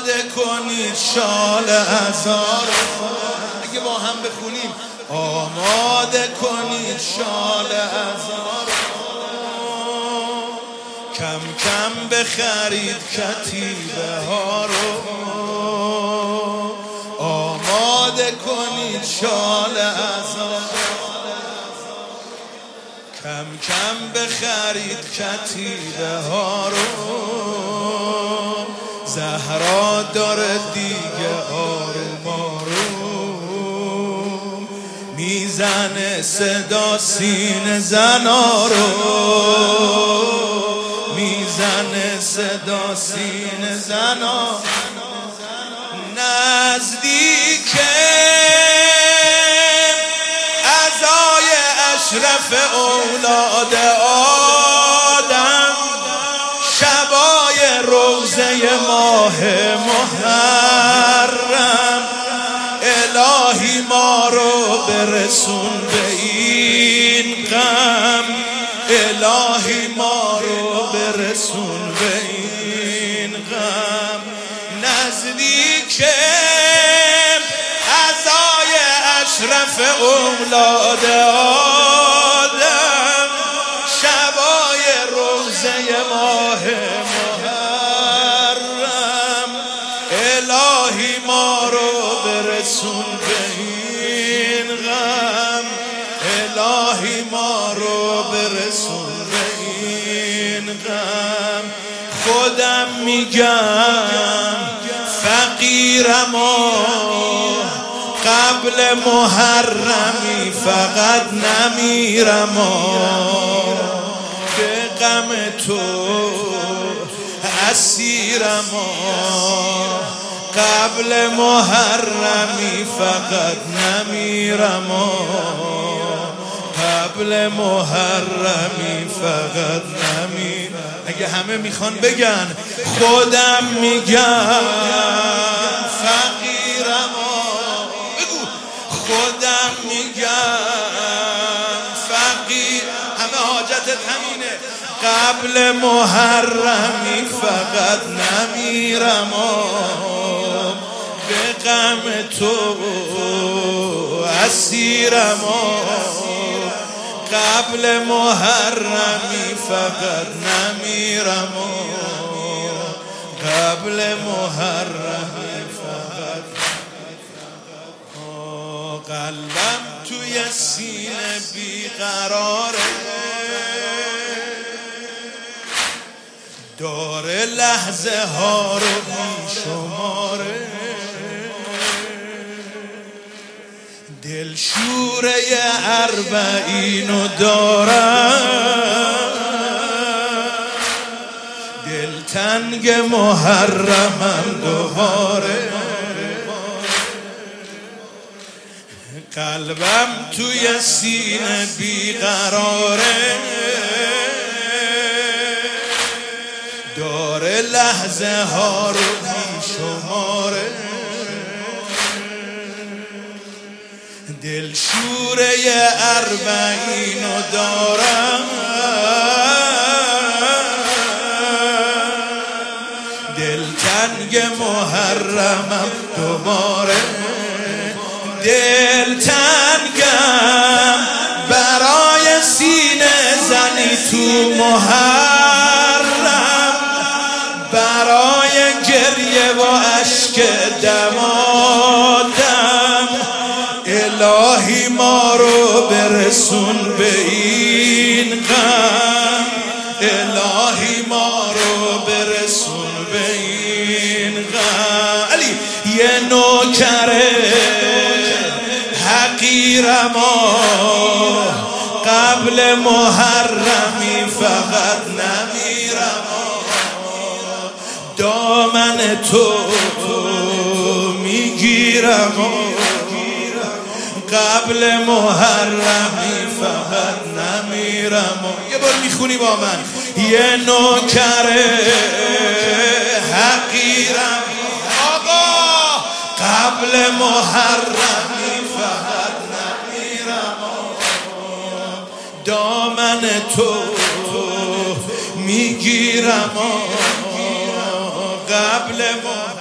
آماده کنید شال ازار، اگه با هم بخونیم آماده کنید شال ازار، کم کم بخرید کتیبه ها رو، آماده کنید شال ازار، کم کم بخرید کتیبه ها رو، زهرا داره دیگه آروم آروم میزنه صدا سینه زنا رو، میزنه صدا سینه زنا، نزدیک عزای اشرف اولاد آدم، شبای روزه ماه محرم، الهی ما رو برسون به این غم، الهی ما رو برسون به این غم، نزدیک عزای اشرف اولاد آدم، شبای روزه ماه محرم، الهی ما رو برسون به این غم، الهی ما رو برسون به این غم، خودم میگم فقیرم و قبل محرمی فقط نمیرم و به غم تو اسیرم و قبل محرمی فقط نمیرم و قبل محرمی فقط نمیرم. اگه همه میخوان بگن خودم میگم فقیرم و بگو خودم میگم فقیر، همه حاجتت همینه، قبل محرمی فقط نمیرم و به غم تو اسیرم و قبل محرمی فقط نمیرم و قبل محرمی فقط، قلبم توی سینه بیقراره، داره لحظه ها رو بیشماره، دل شوره اربعینو دارم، دل تنگ محرمم دوباره، قلبم توی سینه بیقراره، داره لحظه ها رو بیشماره، دل شوره اربعینو دارم، دل تنگ محرمم دوباره، دل تنگم برای سینه زنی تو محرم، برای گریه و اشک دمادم، الهی ما رو برسون به این غم، الهی ما رو برسون به این غم. علی یه نوکره حقیرم قبل محرمی فقط نمیرم، دامن تو میگیرم قبل محرمی فقط نمیرم. یه بار میخونی با من، یه نوکره حقیرم آقا قبل محرمی فقط نمیرم، دامن تو میگیرم قبل محرمی